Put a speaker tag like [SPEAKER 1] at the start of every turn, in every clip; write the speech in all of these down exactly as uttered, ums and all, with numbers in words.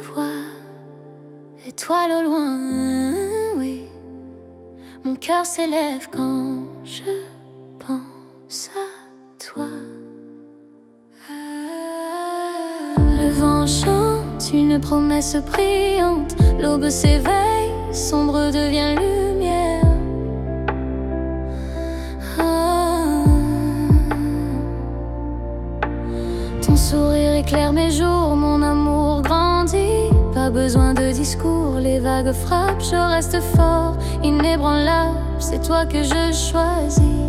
[SPEAKER 1] vois, étoile au loin, oui. Mon cœur s'élève quand je pense à toi. Le vent chante une promesse brillante. L'aube s'éveille, sombre devient lumière. Ah. Ton sourire éclaire mes jours, mon amour grandit. Pas besoin de discours, les vagues frappent, je reste fort, inébranlable, c'est toi que je choisis.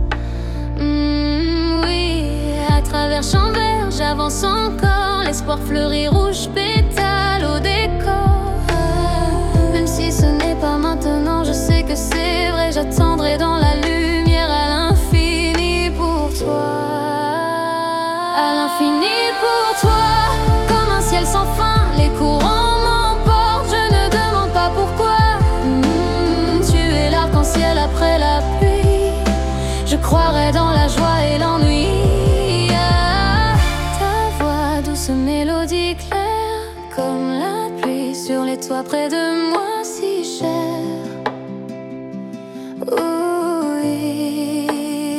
[SPEAKER 1] Mmh, oui, à travers champs verts, j'avance encore, l'espoir fleurit rouge pétale au décor. Même si ce n'est pas maintenant, je sais que c'est vrai, j'attendrai dans la lumière à l'infini pour toi. À l'infini pour toi, comme un ciel sans fin, les courants m'emportent, je ne demande pas pourquoi. Mmh, tu es l'arc-en-ciel après la pluie, je croirai dans la joie et l'ennui. Ah, ta voix douce mélodie claire, comme la pluie sur les toits près de moi si cher. Oui.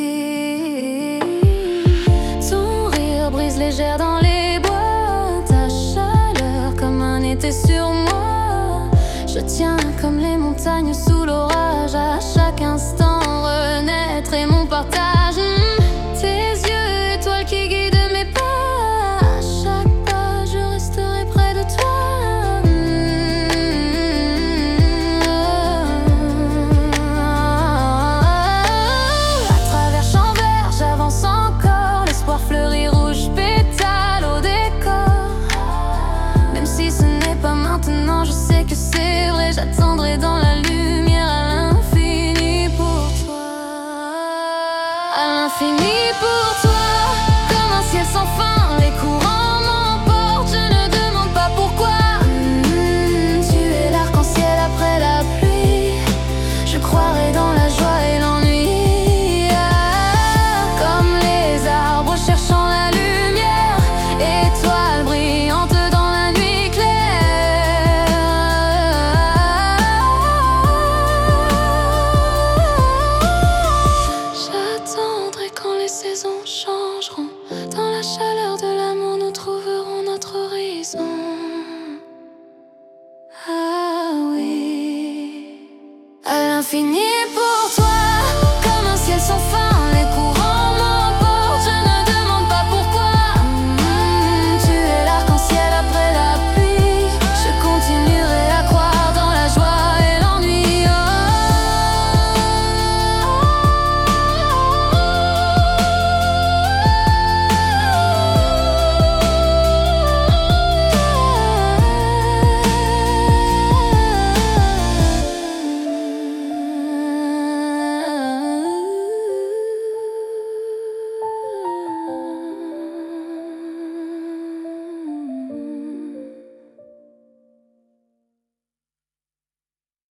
[SPEAKER 1] Ton rire brise légère dans les bois, ta chaleur comme un été sur moi. Je tiens comme les montagnes sous l'orage, à chaque instant renaître est mon partage. Mmh, tes yeux, étoiles qui guident mes pas, à chaque pas je resterai près de toi. Mmh, oh, à travers champs verts, j'avance encore, l'espoir fleurit rouge pétale au décor. Même si ce n'est pas maintenant, je sais que c'est vrai, j'attendrai dans la lumière à l'infini pour toi. À l'infini pour toi, comme un ciel sans fin, les courants m'emportent, je ne demande pas pourquoi. Mmh, tu es l'arc-en-ciel après la pluie, je croirai dans la joie et l'ennui. Ah, comme les arbres cherchant la lumière, étoile brillante dans la nuit claire. J'attendrai quand les saisons changeront, dans la chaleur de l'amour nous trouverons notre horizon. Ah oui, à l'infini.